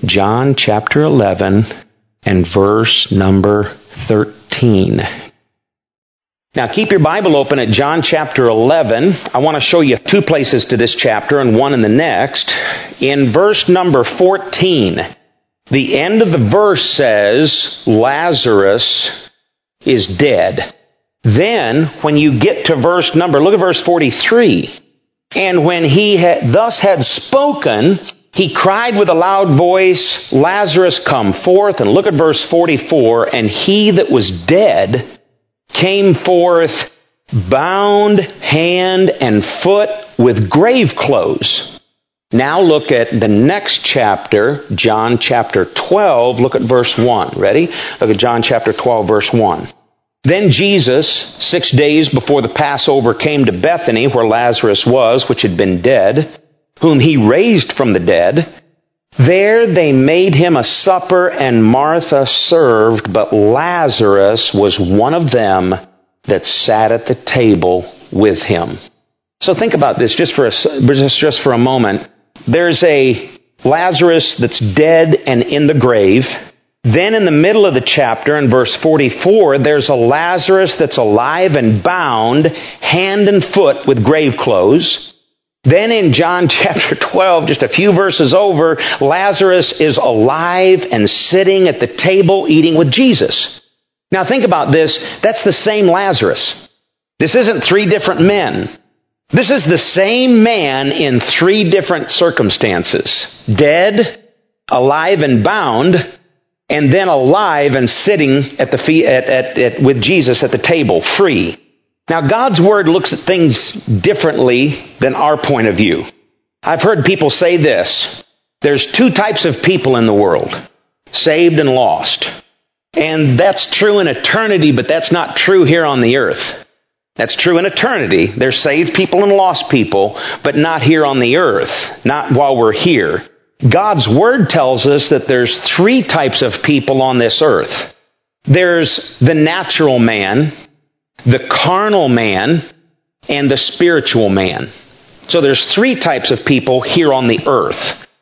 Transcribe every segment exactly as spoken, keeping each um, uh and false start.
John chapter eleven and verse number thirteen. Now keep your Bible open at John chapter eleven. I want to show you two places to this chapter and one in the next. In verse number fourteen, the end of the verse says, Lazarus is dead. Then, when you get to verse number, look at verse forty-three. And when he had, thus had spoken, he cried with a loud voice, Lazarus, come forth. And look at verse forty-four. And he that was dead came forth, bound hand and foot with grave clothes. Now look at the next chapter, John chapter twelve. Look at verse one. Ready? Look at John chapter twelve, verse one. Then Jesus, six days before the Passover, came to Bethany, where Lazarus was, which had been dead, whom he raised from the dead. There they made him a supper, and Martha served, but Lazarus was one of them that sat at the table with him. So think about this just for a, just, just for a moment. There's a Lazarus that's dead and in the grave. Then in the middle of the chapter, in verse forty-four, there's a Lazarus that's alive and bound, hand and foot with grave clothes. Then in John chapter twelve, just a few verses over, Lazarus is alive and sitting at the table eating with Jesus. Now think about this. That's the same Lazarus. This isn't three different men. This is the same man in three different circumstances. Dead, alive and bound, and then alive and sitting at the feet at, at, at, with Jesus at the table, free. Now, God's Word looks at things differently than our point of view. I've heard people say this. There's two types of people in the world, saved and lost. And that's true in eternity, but that's not true here on the earth. That's true in eternity. There's saved people and lost people, but not here on the earth, not while we're here. God's Word tells us that there's three types of people on this earth. There's the natural man, the carnal man, and the spiritual man. So there's three types of people here on the earth.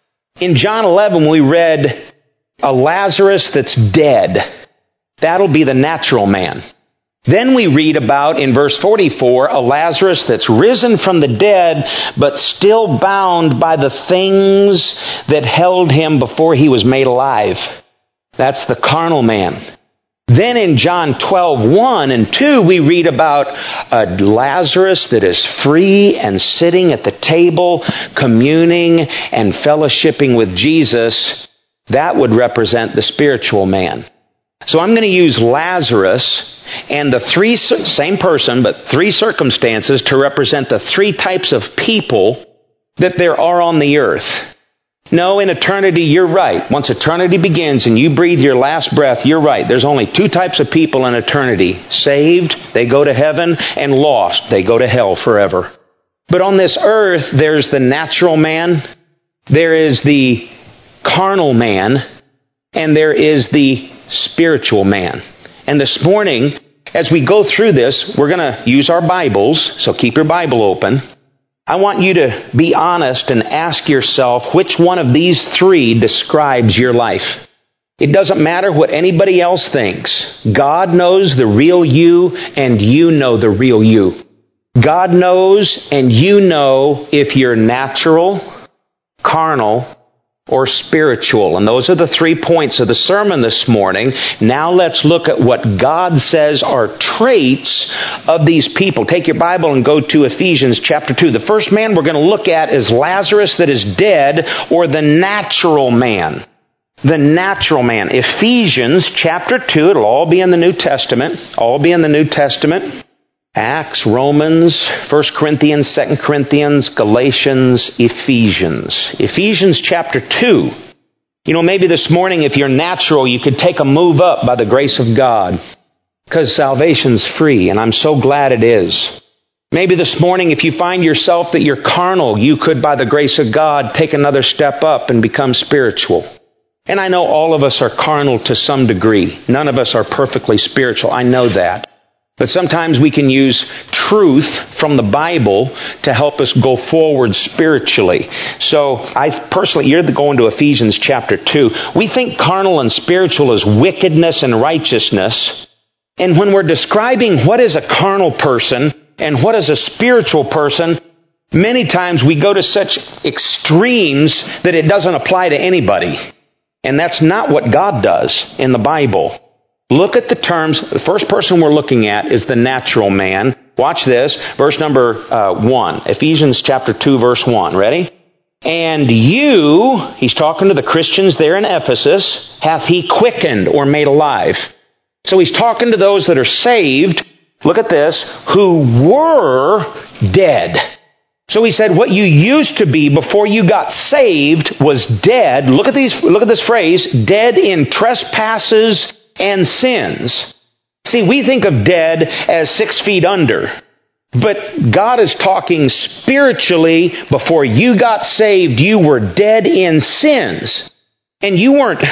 In John eleven, we read a Lazarus that's dead. That'll be the natural man. Then we read about, in verse forty-four, a Lazarus that's risen from the dead, but still bound by the things that held him before he was made alive. That's the carnal man. Then in John twelve, one and two, we read about a Lazarus that is free and sitting at the table, communing and fellowshipping with Jesus. That would represent the spiritual man. So I'm going to use Lazarus and the three, same person, but three circumstances to represent the three types of people that there are on the earth. No, in eternity, you're right. Once eternity begins and you breathe your last breath, you're right. There's only two types of people in eternity. Saved, they go to heaven, and lost, they go to hell forever. But on this earth, there's the natural man, there is the carnal man, and there is the spiritual man. And this morning, as we go through this, we're going to use our Bibles, so keep your Bible open. I want you to be honest and ask yourself which one of these three describes your life. It doesn't matter what anybody else thinks. God knows the real you, and you know the real you. God knows, and you know if you're natural, carnal, or spiritual. And those are the three points of the sermon this morning. Now let's look at what God says are traits of these people. Take your Bible and go to Ephesians chapter two. The first man we're going to look at is Lazarus that is dead, or the natural man. The natural man. Ephesians chapter two. It'll all be in the New Testament. All be in the New Testament. Acts, Romans, First Corinthians, Second Corinthians, Galatians, Ephesians. Ephesians chapter two. You know, maybe this morning, if you're natural, you could take a move up by the grace of God. Because salvation's free, and I'm so glad it is. Maybe this morning, if you find yourself that you're carnal, you could, by the grace of God, take another step up and become spiritual. And I know all of us are carnal to some degree. None of us are perfectly spiritual. I know that. But sometimes we can use truth from the Bible to help us go forward spiritually. So I personally, you're going to Ephesians chapter two. We think carnal and spiritual is wickedness and righteousness. And when we're describing what is a carnal person and what is a spiritual person, many times we go to such extremes that it doesn't apply to anybody. And that's not what God does in the Bible. Look at the terms. The first person we're looking at is the natural man. Watch this. Verse number uh, one. Ephesians chapter two, verse one. Ready? And you, he's talking to the Christians there in Ephesus, hath he quickened or made alive. So he's talking to those that are saved. Look at this. Who were dead. So he said, what you used to be before you got saved was dead. Look at these, look at this phrase, dead in trespasses and sins. See, we think of dead as six feet under. But God is talking spiritually. Before you got saved, you were dead in sins. And you weren't,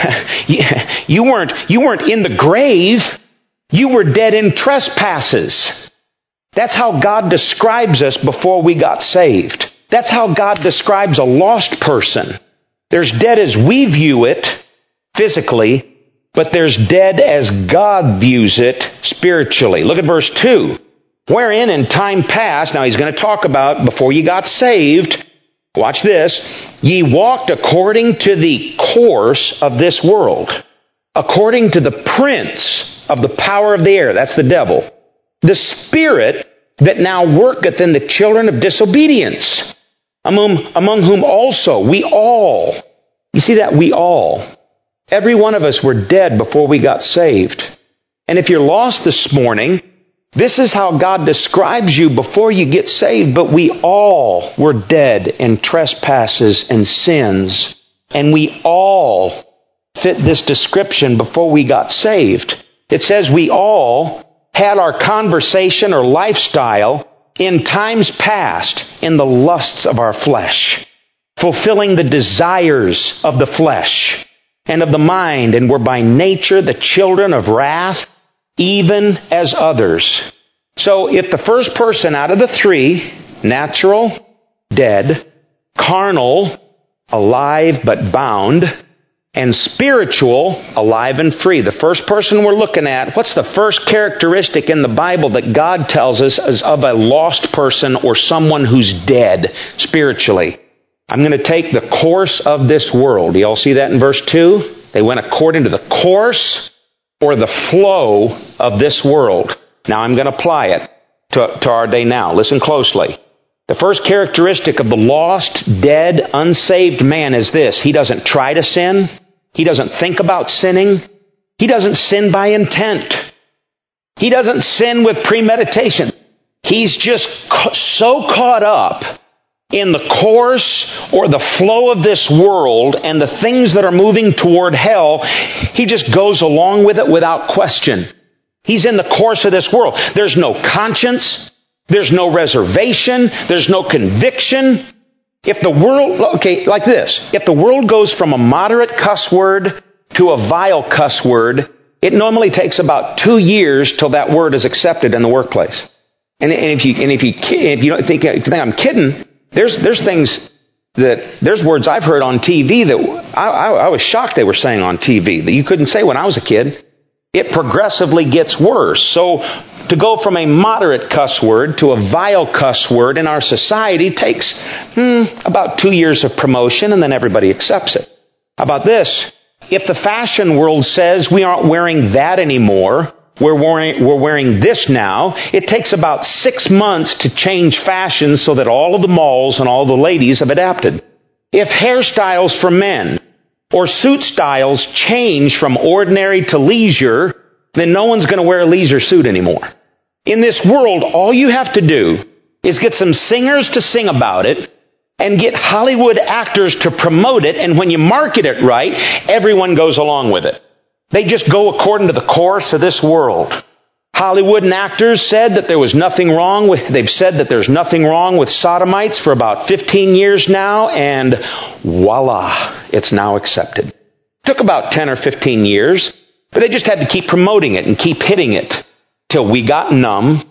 you weren't, you weren't in the grave. You were dead in trespasses. That's how God describes us before we got saved. That's how God describes a lost person. There's dead as we view it physically, but there's dead as God views it spiritually. Look at verse two. Wherein in time past, now he's going to talk about before you got saved, watch this, ye walked according to the course of this world, according to the prince of the power of the air, that's the devil, the spirit that now worketh in the children of disobedience, among, among whom also we all, you see that, we all, every one of us were dead before we got saved. And if you're lost this morning, this is how God describes you before you get saved, but we all were dead in trespasses and sins, and we all fit this description before we got saved. It says we all had our conversation or lifestyle in times past in the lusts of our flesh, fulfilling the desires of the flesh and of the mind, and were by nature the children of wrath, even as others. So if the first person out of the three, natural, dead, carnal, alive but bound, and spiritual, alive and free. The first person we're looking at, what's the first characteristic in the Bible that God tells us is of a lost person or someone who's dead spiritually? I'm going to take the course of this world. Do you all see that in verse two? They went according to the course or the flow of this world. Now I'm going to apply it to, to our day now. Listen closely. The first characteristic of the lost, dead, unsaved man is this. He doesn't try to sin. He doesn't think about sinning. He doesn't sin by intent. He doesn't sin with premeditation. He's just so caught up in the course or the flow of this world and the things that are moving toward hell, he just goes along with it without question. He's in the course of this world. There's no conscience. There's no reservation. There's no conviction. If the world, okay, like this, if the world goes from a moderate cuss word to a vile cuss word, it normally takes about two years till that word is accepted in the workplace. And, and if you and if you if you don't think, if you think I'm kidding, there's there's things that there's words I've heard on T V that I, I, I was shocked they were saying on T V that you couldn't say when I was a kid. It progressively gets worse. So to go from a moderate cuss word to a vile cuss word in our society takes hmm, about two years of promotion, and then everybody accepts it. How about this? If the fashion world says we aren't wearing that anymore, we're wearing, we're wearing this now, it takes about six months to change fashion so that all of the malls and all the ladies have adapted. If hairstyles for men or suit styles change from ordinary to leisure, then no one's going to wear a leisure suit anymore. In this world, all you have to do is get some singers to sing about it and get Hollywood actors to promote it, and when you market it right, everyone goes along with it. They just go according to the course of this world. Hollywood and actors said that there was nothing wrong with, they've said that there's nothing wrong with sodomites for about fifteen years now, and voila, it's now accepted. Took about ten or fifteen years, but they just had to keep promoting it and keep hitting it till we got numb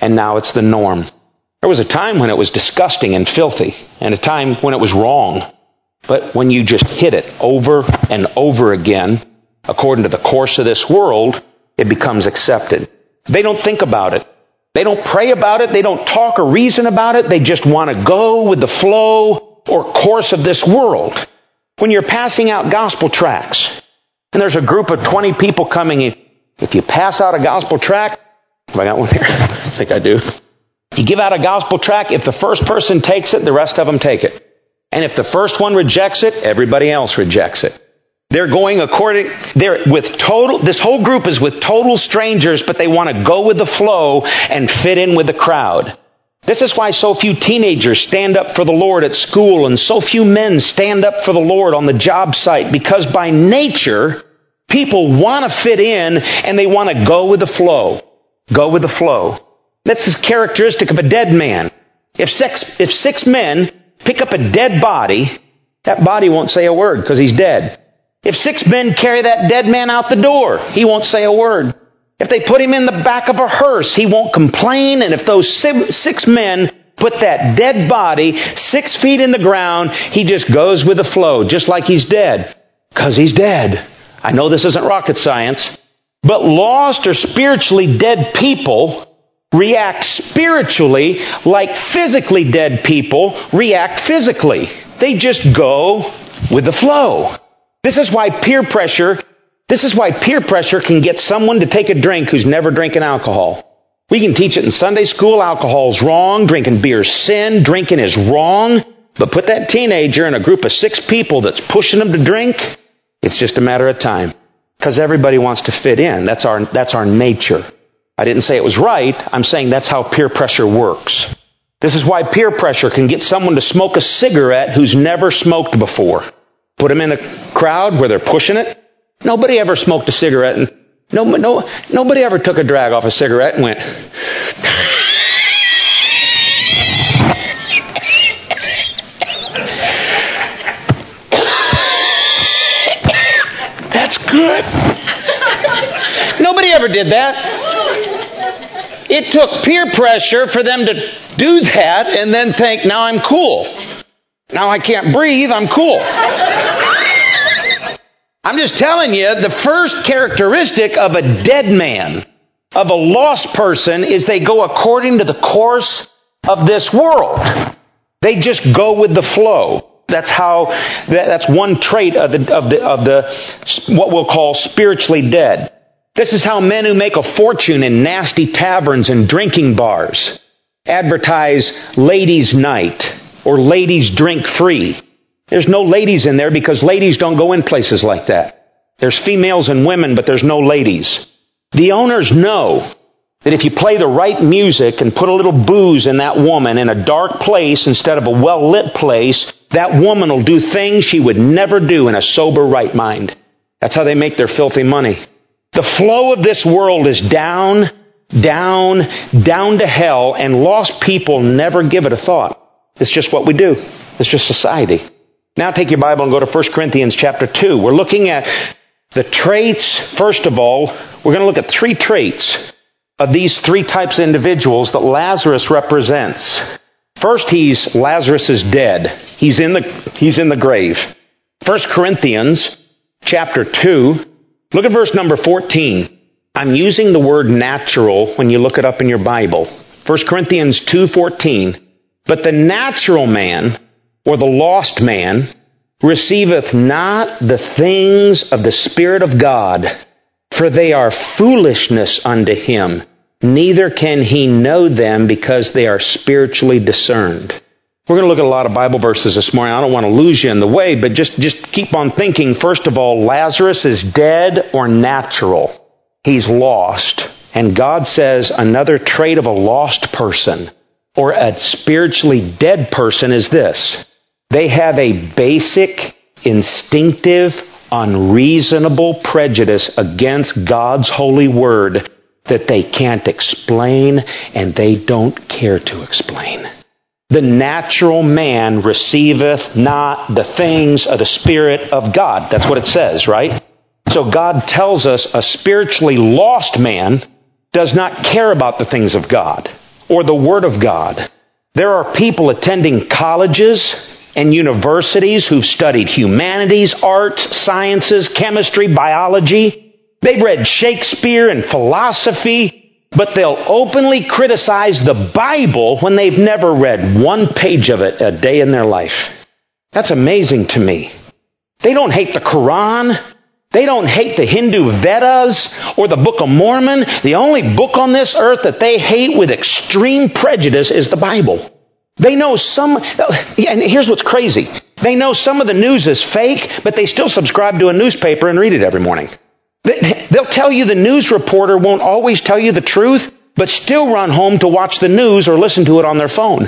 and now it's the norm. There was a time when it was disgusting and filthy, and a time when it was wrong. But when you just hit it over and over again, according to the course of this world, it becomes accepted. They don't think about it. They don't pray about it. They don't talk or reason about it. They just want to go with the flow or course of this world. When you're passing out gospel tracts, and there's a group of twenty people coming in, if you pass out a gospel tract, have I got one here? I think I do. You give out a gospel tract, if the first person takes it, the rest of them take it. And if the first one rejects it, everybody else rejects it. They're going according, they're with total, this whole group is with total strangers, but they want to go with the flow and fit in with the crowd. This is why so few teenagers stand up for the Lord at school, and so few men stand up for the Lord on the job site, because by nature, people want to fit in and they want to go with the flow. Go with the flow. That's the characteristic of a dead man. If six, if six men pick up a dead body, that body won't say a word because he's dead. If six men carry that dead man out the door, he won't say a word. If they put him in the back of a hearse, he won't complain. And if those six men put that dead body six feet in the ground, he just goes with the flow, just like he's dead. Because he's dead. I know this isn't rocket science, but lost or spiritually dead people react spiritually like physically dead people react physically. They just go with the flow. This is why peer pressure, this is why peer pressure can get someone to take a drink who's never drinking alcohol. We can teach it in Sunday school, alcohol's wrong, drinking beer's sin, drinking is wrong. But put that teenager in a group of six people that's pushing them to drink, it's just a matter of time. Because everybody wants to fit in. That's our, that's our nature. I didn't say it was right. I'm saying that's how peer pressure works. This is why peer pressure can get someone to smoke a cigarette who's never smoked before. Put them in a crowd where they're pushing it. Nobody ever smoked a cigarette. And no, no, nobody ever took a drag off a cigarette and went... That's good. Nobody ever did that. It took peer pressure for them to do that and then think, now I'm cool. Now I can't breathe, I'm cool. I'm just telling you, the first characteristic of a dead man, of a lost person, is they go according to the course of this world. They just go with the flow. That's how, that's one trait of the, of the, of the, what we'll call spiritually dead. This is how men who make a fortune in nasty taverns and drinking bars advertise ladies' night or ladies drink free. There's no ladies in there because ladies don't go in places like that. There's females and women, but there's no ladies. The owners know that if you play the right music and put a little booze in that woman in a dark place instead of a well-lit place, that woman will do things she would never do in a sober right mind. That's how they make their filthy money. The flow of this world is down, down, down to hell, and lost people never give it a thought. It's just what we do. It's just society. Now take your Bible and go to First Corinthians chapter two. We're looking at the traits. First of all, we're going to look at three traits of these three types of individuals that Lazarus represents. First, he's Lazarus is dead. He's in the he's in the grave. First Corinthians chapter two. Look at verse number fourteen. I'm using the word natural when you look it up in your Bible. First Corinthians two fourteen. But the natural man, or the lost man, receiveth not the things of the Spirit of God, for they are foolishness unto him. Neither can he know them because they are spiritually discerned. We're going to look at a lot of Bible verses this morning. I don't want to lose you in the way, but just, just keep on thinking. First of all, Lazarus is dead or natural. He's lost. And God says another trait of a lost person or a spiritually dead person is this. They have a basic, instinctive, unreasonable prejudice against God's holy word that they can't explain and they don't care to explain. The natural man receiveth not the things of the Spirit of God. That's what it says, right? So God tells us a spiritually lost man does not care about the things of God. or the Word of God. There are people attending colleges and universities who've studied humanities, arts, sciences, chemistry, biology. They've read Shakespeare and philosophy, but they'll openly criticize the Bible when they've never read one page of it a day in their life. That's amazing to me. They don't hate the Quran. They don't hate the Hindu Vedas or the Book of Mormon. The only book on this earth that they hate with extreme prejudice is the Bible. They know some, and here's what's crazy. They know some of the news is fake, but they still subscribe to a newspaper and read it every morning. They'll tell you the news reporter won't always tell you the truth, but still run home to watch the news or listen to it on their phone.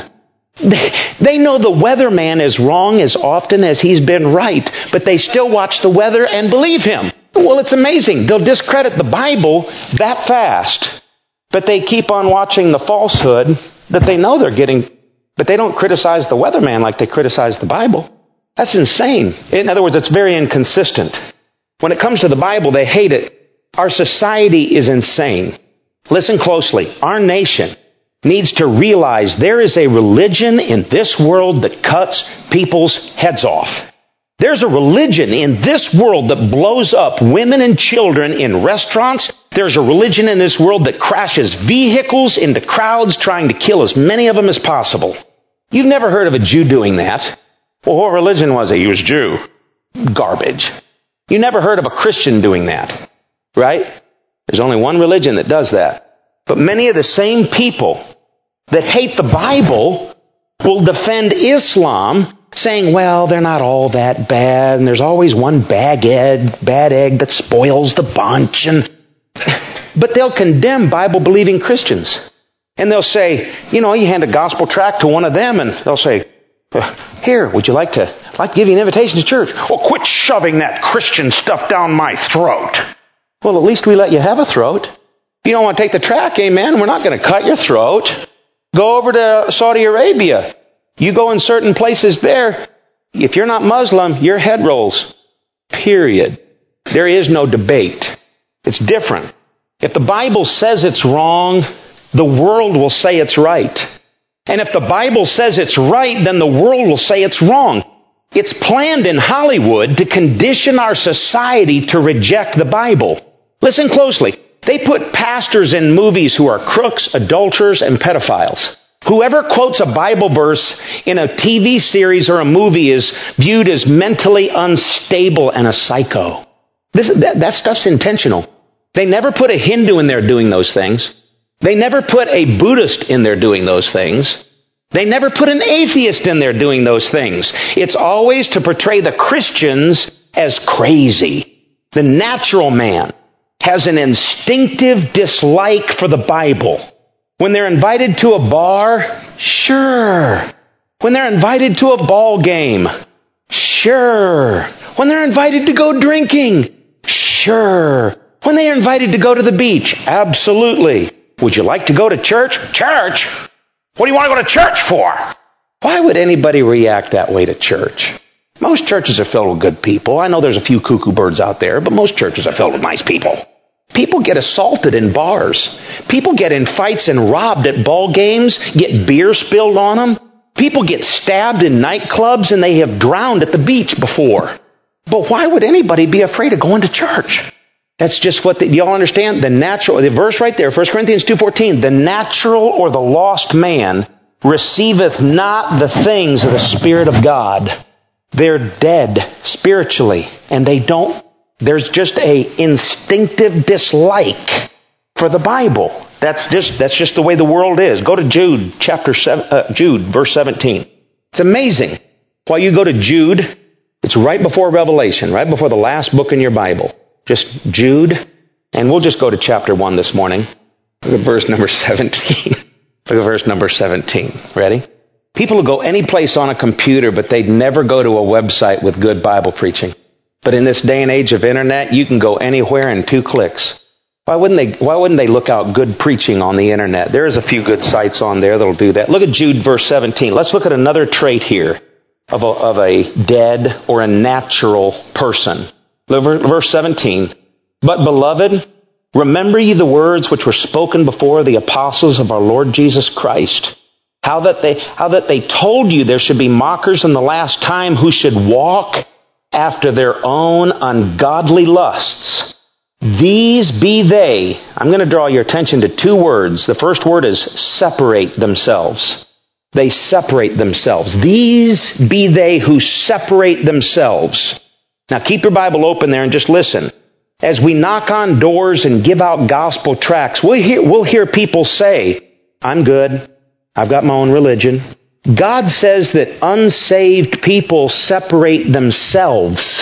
They know the weatherman is wrong as often as he's been right, but they still watch the weather and believe him. Well, it's amazing. They'll discredit the Bible that fast, but they keep on watching the falsehood that they know they're getting, but they don't criticize the weatherman like they criticize the Bible. That's insane. In other words, it's very inconsistent. When it comes to the Bible, they hate it. Our society is insane. Listen closely. Our nation needs to realize there is a religion in this world that cuts people's heads off. There's a religion in this world that blows up women and children in restaurants. There's a religion in this world that crashes vehicles into crowds trying to kill as many of them as possible. You've never heard of a Jew doing that. Well, what religion was he? He was Jew. Garbage. You never heard of a Christian doing that, right? There's only one religion that does that. But many of the same people that hate the Bible will defend Islam, saying, well, they're not all that bad, and there's always one bad egg, bad egg that spoils the bunch. And but they'll condemn Bible-believing Christians. And they'll say, you know, you hand a gospel tract to one of them, and they'll say, here, would you like to, I'd like to give you an invitation to church? Well, quit shoving that Christian stuff down my throat. Well, at least we let you have a throat. If you don't want to take the tract, amen, we're not going to cut your throat. Go over to Saudi Arabia. You go in certain places there. If you're not Muslim, your head rolls. Period. There is no debate. It's different. If the Bible says it's wrong, the world will say it's right. And if the Bible says it's right, then the world will say it's wrong. It's planned in Hollywood to condition our society to reject the Bible. Listen closely. They put pastors in movies who are crooks, adulterers, and pedophiles. Whoever quotes a Bible verse in a T V series or a movie is viewed as mentally unstable and a psycho. This, that, that stuff's intentional. They never put a Hindu in there doing those things. They never put a Buddhist in there doing those things. They never put an atheist in there doing those things. It's always to portray the Christians as crazy. The natural man has an instinctive dislike for the Bible. When they're invited to a bar, sure. When they're invited to a ball game, sure. When they're invited to go drinking, sure. When they're invited to go to the beach, absolutely. Would you like to go to church? Church? What do you want to go to church for? Why would anybody react that way to church? Most churches are filled with good people. I know there's a few cuckoo birds out there, but most churches are filled with nice people. People get assaulted in bars. People get in fights and robbed at ball games, get beer spilled on them. People get stabbed in nightclubs, and they have drowned at the beach before. But why would anybody be afraid of going to church? That's just what, the, do y'all understand? The natural, the verse right there, First Corinthians two fourteen, the natural or the lost man receiveth not the things of the Spirit of God. They're dead spiritually, and they don't, there's just a instinctive dislike for the Bible. That's just, that's just the way the world is. Go to Jude, chapter seven, uh, Jude, verse seventeen. It's amazing. While you go to Jude, it's right before Revelation, right before the last book in your Bible. Just Jude, and we'll just go to chapter one this morning. Look at verse number seventeen. Look at verse number seventeen. Ready? People will go any place on a computer, but they'd never go to a website with good Bible preaching. But in this day and age of internet, you can go anywhere in two clicks. Why wouldn't they, why wouldn't they look out good preaching on the internet? There's a few good sites on there that'll do that. Look at Jude verse seventeen. Let's look at another trait here of a, of a dead or a natural person. Verse seventeen. But beloved, Remember ye the words which were spoken before the apostles of our Lord Jesus Christ, how that they, how that they told you there should be mockers in the last time who should walk after their own ungodly lusts. These be they. I'm going to draw your attention to two words. The first word is separate themselves. They separate themselves. These be they who separate themselves. Now keep your Bible open there and just listen. As we knock on doors and give out gospel tracts, we'll hear, we'll hear people say, I'm good. I've got my own religion. God says that unsaved people separate themselves.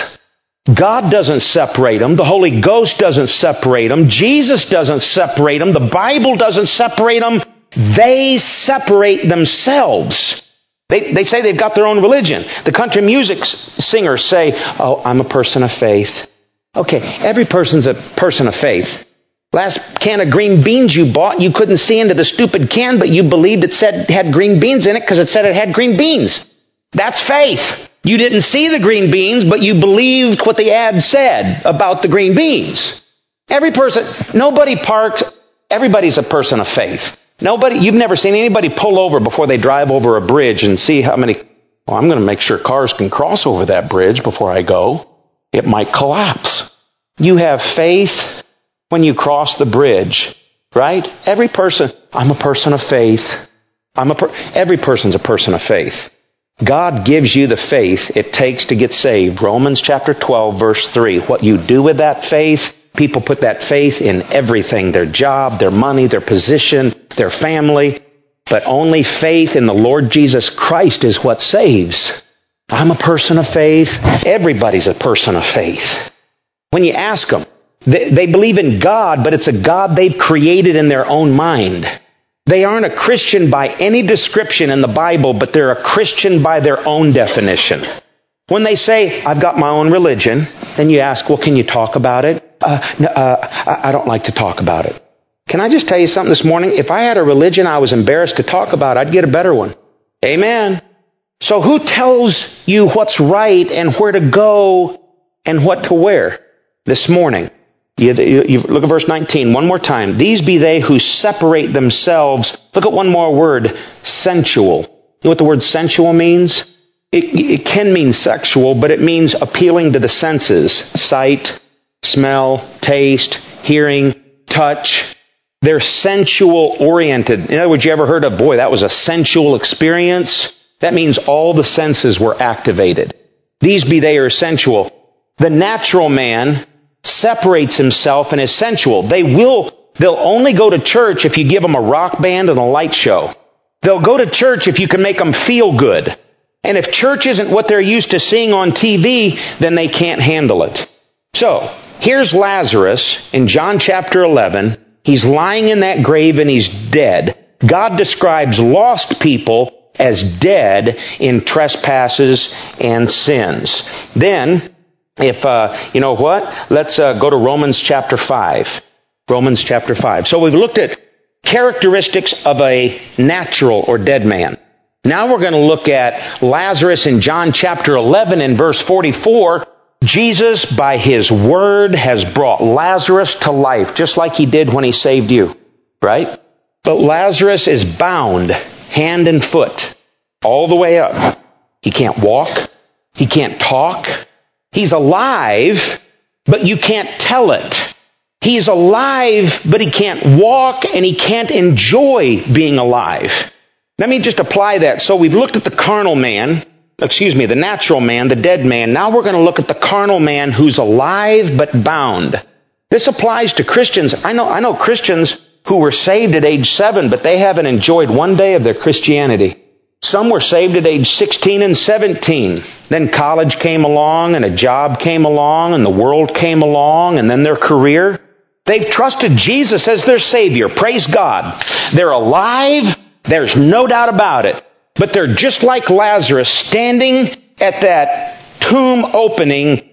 God doesn't separate them. The Holy Ghost doesn't separate them. Jesus doesn't separate them. The Bible doesn't separate them. They separate themselves. They, they say they've got their own religion. The country music singers say, oh, I'm a person of faith. Okay, every person's a person of faith. Last can of green beans you bought, you couldn't see into the stupid can, but you believed it said it had green beans in it because it said it had green beans. That's faith. You didn't see the green beans, but you believed what the ad said about the green beans. Every person, nobody parks, everybody's a person of faith. Nobody, you've never seen anybody pull over before they drive over a bridge and see how many, well, I'm going to make sure cars can cross over that bridge before I go. It might collapse. You have faith when you cross the bridge, right? Every person, I'm a person of faith. I'm a per- every person's a person of faith. God gives you the faith it takes to get saved. Romans chapter twelve, verse three. What you do with that faith, people put that faith in everything. Their job, their money, their position, their family. But only faith in the Lord Jesus Christ is what saves. I'm a person of faith. Everybody's a person of faith. When you ask them, they, they believe in God, but it's a God they've created in their own mind. They aren't a Christian by any description in the Bible, but they're a Christian by their own definition. When they say, I've got my own religion, then you ask, well, can you talk about it? Uh, no, uh, I don't like to talk about it. Can I just tell you something this morning? If I had a religion I was embarrassed to talk about, I'd get a better one. Amen. So who tells you what's right and where to go and what to wear this morning? You, you, you look at verse nineteen one more time. These be they who separate themselves. Look at one more word, sensual. You know what the word sensual means? It, it can mean sexual, but it means appealing to the senses. Sight, smell, taste, hearing, touch. They're sensual oriented. In other words, you ever heard of, boy, that was a sensual experience? That means all the senses were activated. These be they are sensual. The natural man separates himself and is sensual. They will, they'll only go to church if you give them a rock band and a light show. They'll go to church if you can make them feel good. And if church isn't what they're used to seeing on T V, then they can't handle it. So, here's Lazarus in John chapter eleven. He's lying in that grave and he's dead. God describes lost people as dead in trespasses and sins. Then, if, uh, you know what? Let's uh, go to Romans chapter five. Romans chapter five. So we've looked at characteristics of a natural or dead man. Now we're going to look at Lazarus in John chapter eleven and verse forty-four. Jesus, by His word, has brought Lazarus to life, just like He did when He saved you. Right? But Lazarus is bound hand and foot all the way up. He can't walk. He can't talk. He's alive, but you can't tell it. He's alive, but he can't walk and he can't enjoy being alive. Let me just apply that. So we've looked at the carnal man, excuse me, the natural man, the dead man. Now we're going to look at the carnal man who's alive but bound. This applies to Christians. I know, I know Christians who were saved at age seven, but they haven't enjoyed one day of their Christianity. Some were saved at age sixteen and seventeen. Then college came along and a job came along and the world came along and then their career. They've trusted Jesus as their Savior. Praise God. They're alive. There's no doubt about it. But they're just like Lazarus standing at that tomb opening,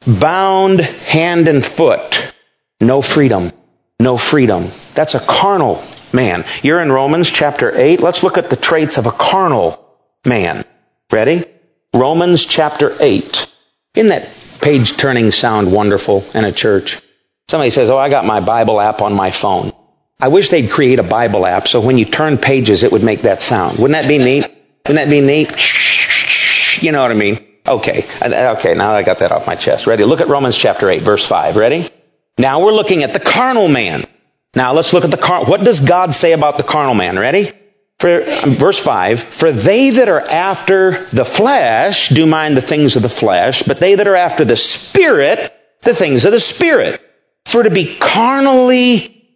bound hand and foot. No freedom. No freedom. That's a carnal man. You're in Romans chapter eight. Let's look at the traits of a carnal man. Ready? Romans chapter eight. Isn't that page-turning sound wonderful in a church? Somebody says, oh, I got my Bible app on my phone. I wish they'd create a Bible app so when you turn pages, it would make that sound. Wouldn't that be neat? Wouldn't that be neat? You know what I mean? Okay. Okay, now I got that off my chest. Ready? Look at Romans chapter eight, verse five. Ready? Now we're looking at the carnal man. Now let's look at the carnal. What does God say about the carnal man? Ready? For, um, verse five, for they that are after the flesh do mind the things of the flesh, but they that are after the Spirit, the things of the Spirit. For to be carnally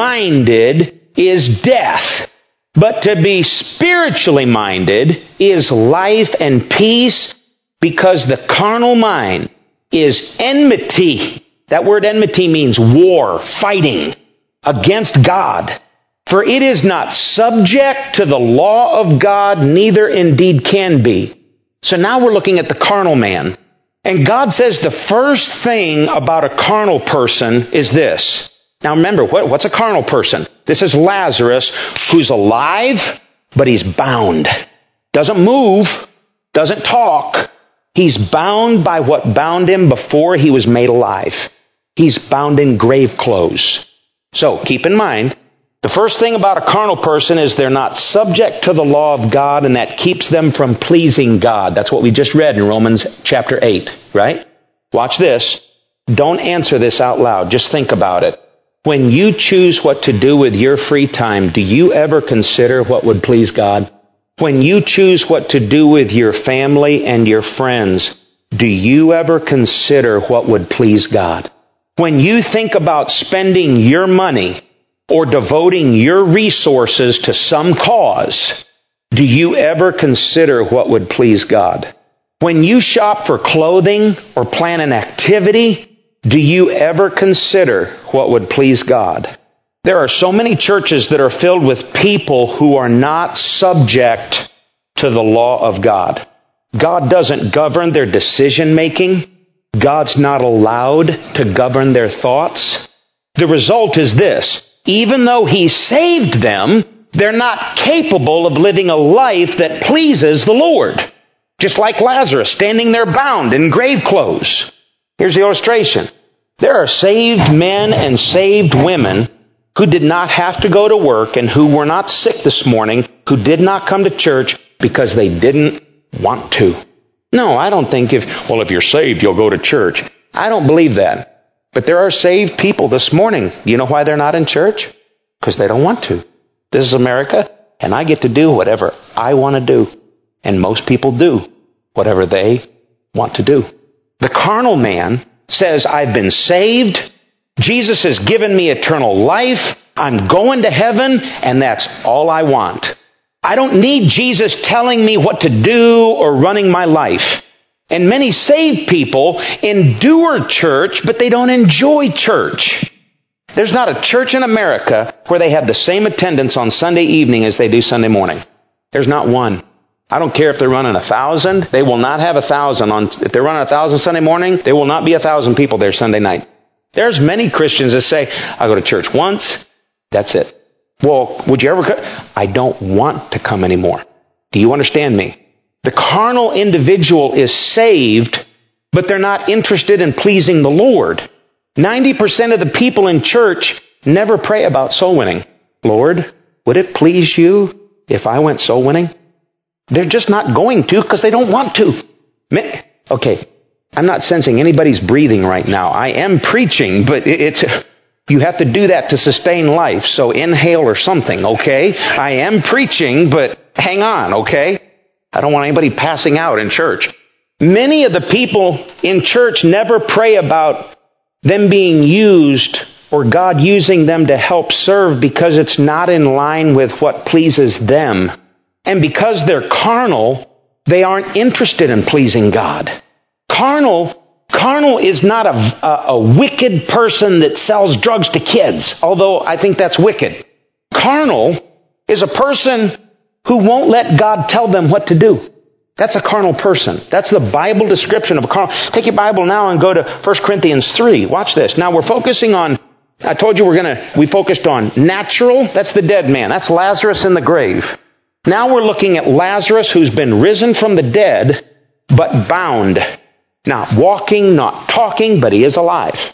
minded is death, but to be spiritually minded is life and peace, because the carnal mind is enmity. That word enmity means war, fighting against God. For it is not subject to the law of God, neither indeed can be. So now we're looking at the carnal man. And God says the first thing about a carnal person is this. Now remember, what, what's a carnal person? This is Lazarus, who's alive, but he's bound. Doesn't move, doesn't talk. He's bound by what bound him before he was made alive. He's bound in grave clothes. So keep in mind, the first thing about a carnal person is they're not subject to the law of God, and that keeps them from pleasing God. That's what we just read in Romans chapter eight, right? Watch this. Don't answer this out loud. Just think about it. When you choose what to do with your free time, do you ever consider what would please God? When you choose what to do with your family and your friends, do you ever consider what would please God? When you think about spending your money or devoting your resources to some cause, do you ever consider what would please God? When you shop for clothing or plan an activity, do you ever consider what would please God? There are so many churches that are filled with people who are not subject to the law of God. God doesn't govern their decision making. God's not allowed to govern their thoughts. The result is this. Even though He saved them, they're not capable of living a life that pleases the Lord. Just like Lazarus, standing there bound in grave clothes. Here's the illustration. There are saved men and saved women who did not have to go to work and who were not sick this morning, who did not come to church because they didn't want to. No, I don't think if, well, if you're saved, you'll go to church. I don't believe that. But there are saved people this morning. You know why they're not in church? Because they don't want to. This is America, and I get to do whatever I want to do. And most people do whatever they want to do. The carnal man says, I've been saved. Jesus has given me eternal life. I'm going to heaven, and that's all I want. I don't need Jesus telling me what to do or running my life. And many saved people endure church, but they don't enjoy church. There's not a church in America where they have the same attendance on Sunday evening as they do Sunday morning. There's not one. I don't care if they're running a thousand. They will not have a thousand on, if they're running a thousand Sunday morning, there will not be a thousand people there Sunday night. There's many Christians that say, I go to church once, that's it. Well, would you ever come? I don't want to come anymore. Do you understand me? The carnal individual is saved, but they're not interested in pleasing the Lord. ninety percent of the people in church never pray about soul winning. Lord, would it please you if I went soul winning? They're just not going to because they don't want to. Okay, I'm not sensing anybody's breathing right now. I am preaching, but it's... You have to do that to sustain life, so inhale or something, okay? I am preaching, but hang on, okay? I don't want anybody passing out in church. Many of the people in church never pray about them being used or God using them to help serve because it's not in line with what pleases them. And because they're carnal, they aren't interested in pleasing God. Carnal Carnal is not a, a, a wicked person that sells drugs to kids, although I think that's wicked. Carnal is a person who won't let God tell them what to do. That's a carnal person. That's the Bible description of a carnal. Take your Bible now and go to First Corinthians three. Watch this. Now we're focusing on, I told you we're going to, we focused on natural. That's the dead man. That's Lazarus in the grave. Now we're looking at Lazarus who's been risen from the dead, but bound. Not walking, not talking, but he is alive.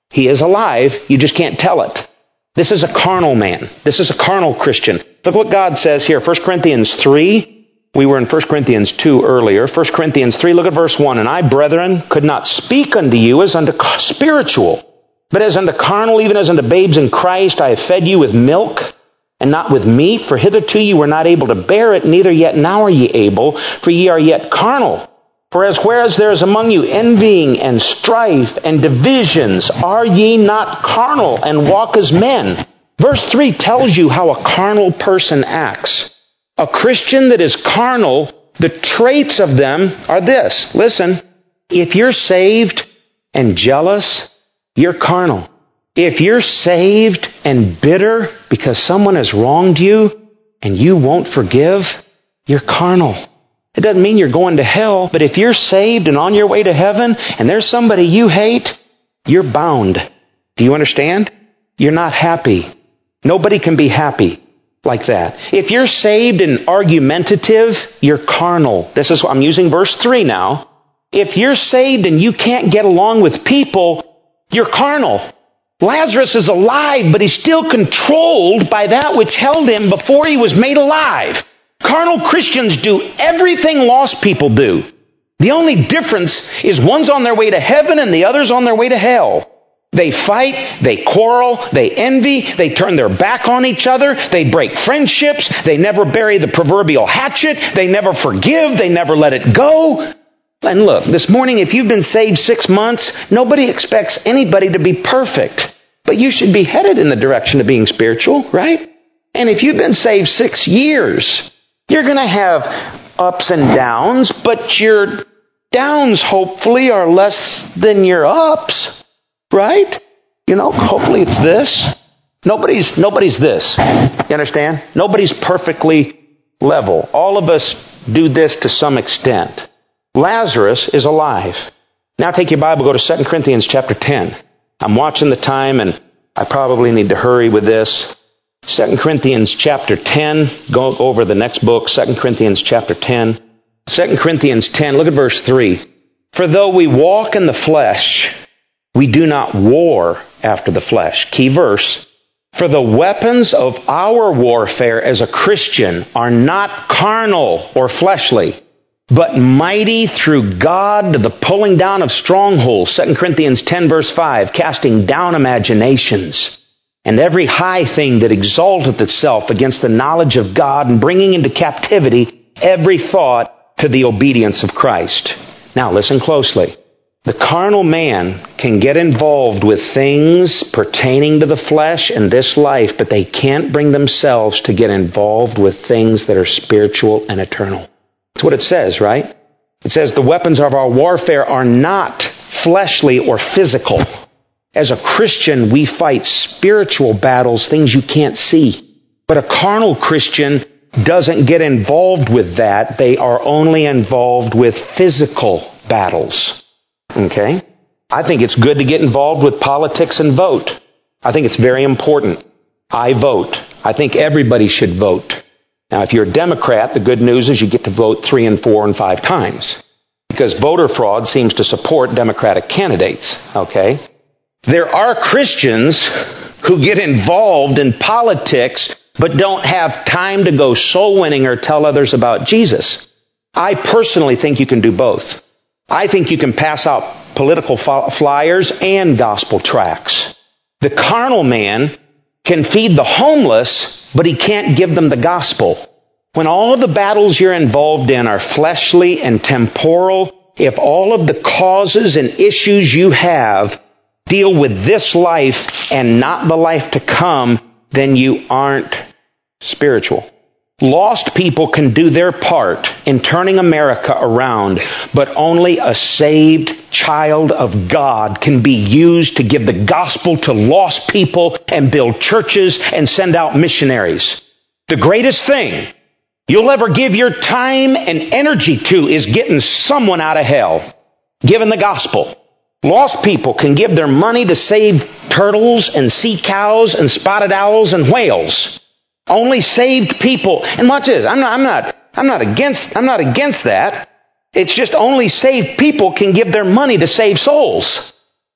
He is alive. You just can't tell it. This is a carnal man. This is a carnal Christian. Look what God says here. First Corinthians three. We were in First Corinthians two earlier. First Corinthians three, look at verse one. And I, brethren, could not speak unto you as unto spiritual, but as unto carnal, even as unto babes in Christ. I have fed you with milk, and not with meat. For hitherto you were not able to bear it, neither yet now are ye able, for ye are yet carnal. For as whereas there is among you envying and strife and divisions, are ye not carnal and walk as men? Verse three tells you how a carnal person acts. A Christian that is carnal, the traits of them are this. Listen, if you're saved and jealous, you're carnal. If you're saved and bitter because someone has wronged you and you won't forgive, you're carnal. It doesn't mean you're going to hell, but if you're saved and on your way to heaven and there's somebody you hate, you're bound. Do you understand? You're not happy. Nobody can be happy like that. If you're saved and argumentative, you're carnal. This is, I'm using verse three now. If you're saved and you can't get along with people, you're carnal. Lazarus is alive, but he's still controlled by that which held him before he was made alive. Carnal Christians do everything lost people do. The only difference is one's on their way to heaven and the other's on their way to hell. They fight, they quarrel, they envy, they turn their back on each other, they break friendships, they never bury the proverbial hatchet, they never forgive, they never let it go. And look, this morning, if you've been saved six months, nobody expects anybody to be perfect. But you should be headed in the direction of being spiritual, right? And if you've been saved six years, you're going to have ups and downs, but your downs hopefully are less than your ups. Right? You know, hopefully it's this. Nobody's, nobody's this. You understand? Nobody's perfectly level. All of us do this to some extent. Lazarus is alive. Now take your Bible, go to Second Corinthians chapter ten. I'm watching the time and I probably need to hurry with this. Second Corinthians chapter ten. Go over the next book, Second Corinthians chapter ten. Second Corinthians ten, look at verse three. For though we walk in the flesh, we do not war after the flesh. Key verse. For the weapons of our warfare as a Christian are not carnal or fleshly, but mighty through God to the pulling down of strongholds. Second Corinthians ten verse five, casting down imaginations and every high thing that exalteth itself against the knowledge of God, and bringing into captivity every thought to the obedience of Christ. Now listen closely. The carnal man can get involved with things pertaining to the flesh and this life, but they can't bring themselves to get involved with things that are spiritual and eternal. That's what it says, right? It says the weapons of our warfare are not fleshly or physical. As a Christian, we fight spiritual battles, things you can't see. But a carnal Christian doesn't get involved with that. They are only involved with physical battles. Okay? I think it's good to get involved with politics and vote. I think it's very important. I vote. I think everybody should vote. Now, if you're a Democrat, the good news is you get to vote three and four and five times. Because voter fraud seems to support Democratic candidates. Okay? There are Christians who get involved in politics but don't have time to go soul winning or tell others about Jesus. I personally think you can do both. I think you can pass out political flyers and gospel tracts. The carnal man can feed the homeless, but he can't give them the gospel. When all of the battles you're involved in are fleshly and temporal, if all of the causes and issues you have deal with this life and not the life to come, then you aren't spiritual. Lost people can do their part in turning America around, but only a saved child of God can be used to give the gospel to lost people and build churches and send out missionaries. The greatest thing you'll ever give your time and energy to is getting someone out of hell, giving the gospel. Lost people can give their money to save turtles and sea cows and spotted owls and whales. Only saved people, and watch this, I'm not, I'm not, I'm not against, I'm not against that. It's just only saved people can give their money to save souls.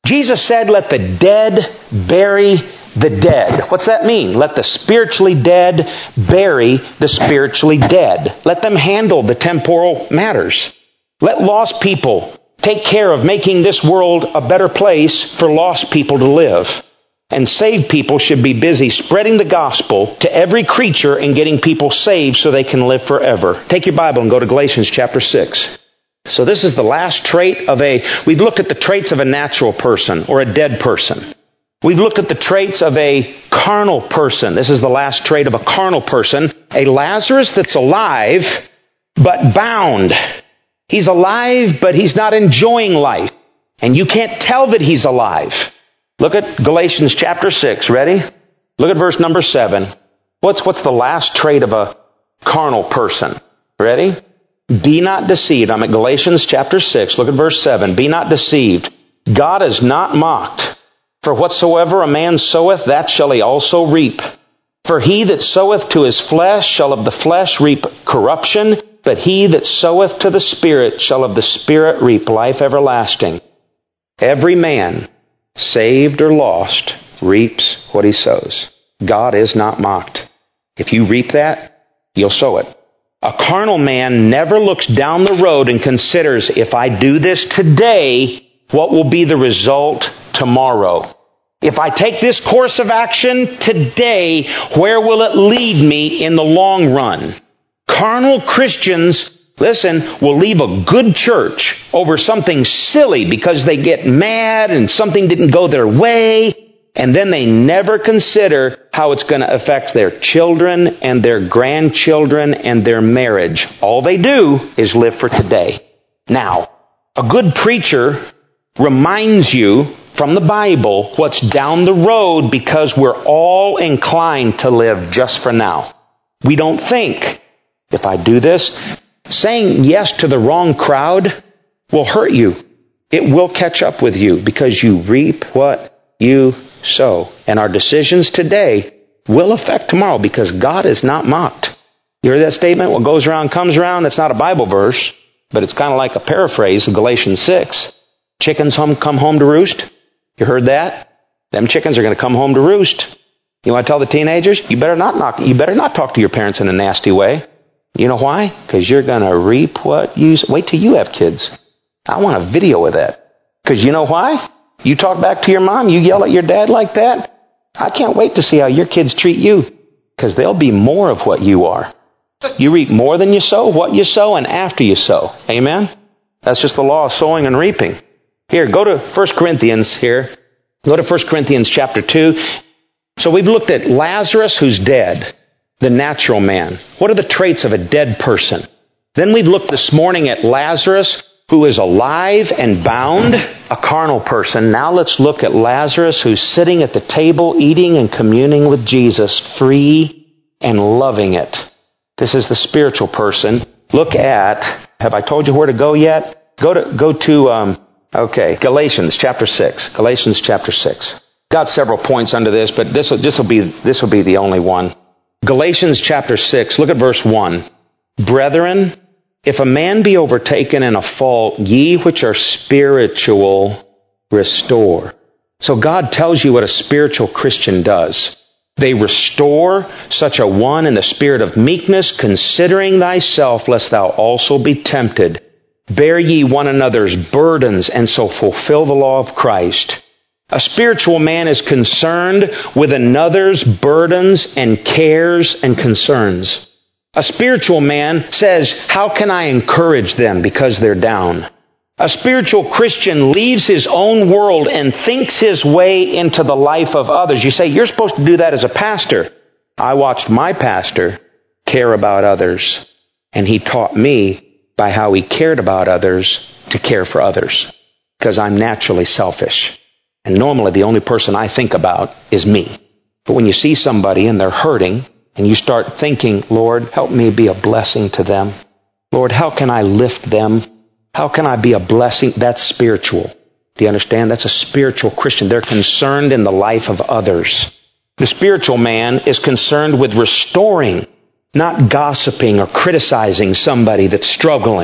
Jesus said, let the dead bury the dead. What's that mean? Let the spiritually dead bury the spiritually dead. Let them handle the temporal matters. Let lost people take care of making this world a better place for lost people to live. And saved people should be busy spreading the gospel to every creature and getting people saved so they can live forever. Take your Bible and go to Galatians chapter six. So this is the last trait of a, we've looked at the traits of a natural person or a dead person. We've looked at the traits of a carnal person. This is the last trait of a carnal person. A Lazarus that's alive, but bound. He's alive, but he's not enjoying life. And you can't tell that he's alive. Look at Galatians chapter six. Ready? Look at verse number seven. What's, what's the last trait of a carnal person? Ready? Be not deceived. I'm at Galatians chapter six. Look at verse seven. Be not deceived. God is not mocked. For whatsoever a man soweth, that shall he also reap. For he that soweth to his flesh shall of the flesh reap corruption, but he that soweth to the Spirit shall of the Spirit reap life everlasting. Every man, saved or lost, reaps what he sows. God is not mocked. If you reap that, you'll sow it. A carnal man never looks down the road and considers, if I do this today, what will be the result tomorrow? If I take this course of action today, where will it lead me in the long run? Carnal Christians, listen, will leave a good church over something silly because they get mad and something didn't go their way, and then they never consider how it's going to affect their children and their grandchildren and their marriage. All they do is live for today. Now, a good preacher reminds you from the Bible what's down the road because we're all inclined to live just for now. We don't think, if I do this, saying yes to the wrong crowd will hurt you. It will catch up with you because you reap what you sow. And our decisions today will affect tomorrow because God is not mocked. You heard that statement? What goes around comes around. That's not a Bible verse, but it's kind of like a paraphrase of Galatians six. Chickens home, come home to roost. You heard that? Them chickens are going to come home to roost. You want to tell the teenagers? You better not knock, you better not talk to your parents in a nasty way. You know why? Because you're going to reap what you... Wait till you have kids. I want a video of that. Because you know why? You talk back to your mom, you yell at your dad like that. I can't wait to see how your kids treat you. Because they'll be more of what you are. You reap more than you sow, what you sow, and after you sow. Amen? That's just the law of sowing and reaping. Here, go to First Corinthians here. Go to First Corinthians chapter two. So we've looked at Lazarus who's dead, the natural man. What are the traits of a dead person? Then we've looked this morning at Lazarus who is alive and bound, a carnal person. Now let's look at Lazarus who's sitting at the table eating and communing with Jesus, free and loving it. This is the spiritual person. Look at, have I told you where to go yet? Go to, go to, um, Okay, Galatians chapter six. Galatians chapter six. Got several points under this, but this will, this will be, this will be the only one. Galatians chapter six, look at verse one. Brethren, if a man be overtaken in a fault, ye which are spiritual, restore. So God tells you what a spiritual Christian does. They restore such a one in the spirit of meekness, considering thyself, lest thou also be tempted. Bear ye one another's burdens, and so fulfill the law of Christ. A spiritual man is concerned with another's burdens and cares and concerns. A spiritual man says, how can I encourage them because they're down? A spiritual Christian leaves his own world and thinks his way into the life of others. You say, you're supposed to do that as a pastor. I watched my pastor care about others, and he taught me by how he cared about others to care for others. Because I'm naturally selfish. And normally the only person I think about is me. But when you see somebody and they're hurting, and you start thinking, Lord, help me be a blessing to them. Lord, how can I lift them? How can I be a blessing? That's spiritual. Do you understand? That's a spiritual Christian. They're concerned in the life of others. The spiritual man is concerned with restoring, not gossiping or criticizing somebody that's struggling.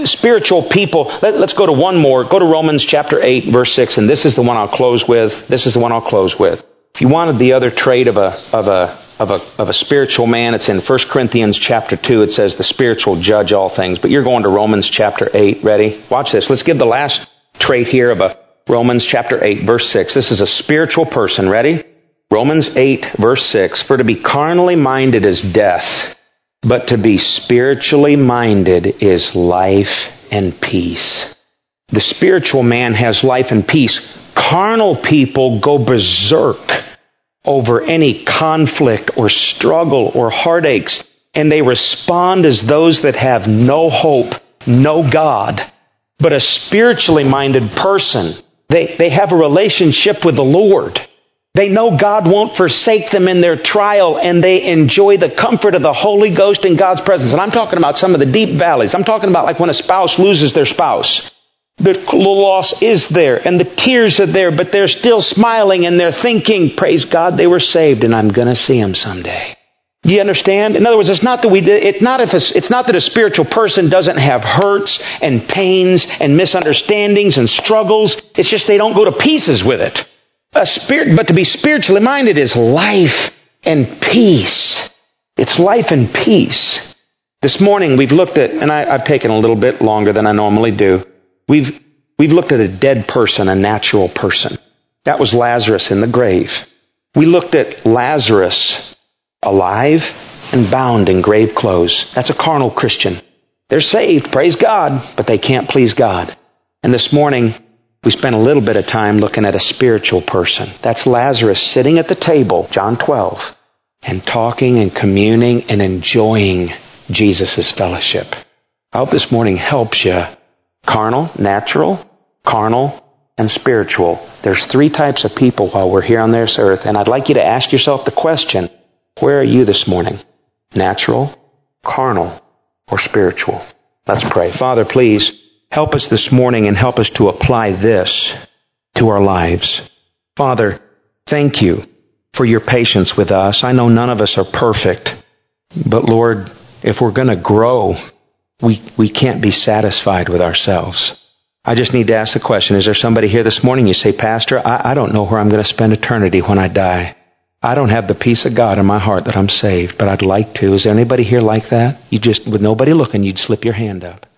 spiritual people. Let, let's go to one more. Go to Romans chapter eight, verse six, and this is the one I'll close with. This is the one I'll close with. If you wanted the other trait of a of a of a of a spiritual man, it's in First Corinthians chapter two. It says the spiritual judge all things. But you're going to Romans chapter eight. Ready? Watch this. Let's give the last trait here of a Romans chapter eight, verse six. This is a spiritual person. Ready? Romans eight, verse six. For to be carnally minded is death, but to be spiritually minded is life and peace. The spiritual man has life and peace. Carnal people go berserk over any conflict or struggle or heartaches, and they respond as those that have no hope, no God. But a spiritually minded person, they, they have a relationship with the Lord. They know God won't forsake them in their trial, and they enjoy the comfort of the Holy Ghost in God's presence. And I'm talking about some of the deep valleys. I'm talking about like when a spouse loses their spouse. The loss is there, and the tears are there, but they're still smiling, and they're thinking, praise God, they were saved, and I'm going to see them someday. Do you understand? In other words, it's not that we it's not if a, it's not that a spiritual person doesn't have hurts and pains and misunderstandings and struggles. It's just they don't go to pieces with it. A spirit, but to be spiritually minded is life and peace. It's life and peace. This morning we've looked at, and I, I've taken a little bit longer than I normally do. We've we've looked at a dead person, a natural person. That was Lazarus in the grave. We looked at Lazarus alive and bound in grave clothes. That's a carnal Christian. They're saved, praise God, but they can't please God. And this morning we spent a little bit of time looking at a spiritual person. That's Lazarus sitting at the table, John twelve, and talking and communing and enjoying Jesus' fellowship. I hope this morning helps you. Carnal, natural, carnal, and spiritual. There's three types of people while we're here on this earth, and I'd like you to ask yourself the question, where are you this morning? Natural, carnal, or spiritual? Let's pray. Father, please help us this morning and help us to apply this to our lives. Father, thank you for your patience with us. I know none of us are perfect, but Lord, if we're going to grow, We we can't be satisfied with ourselves. I just need to ask the question, is there somebody here this morning, you say, Pastor, I, I don't know where I'm going to spend eternity when I die. I don't have the peace of God in my heart that I'm saved, but I'd like to. Is there anybody here like that? You just, with nobody looking, you'd slip your hand up.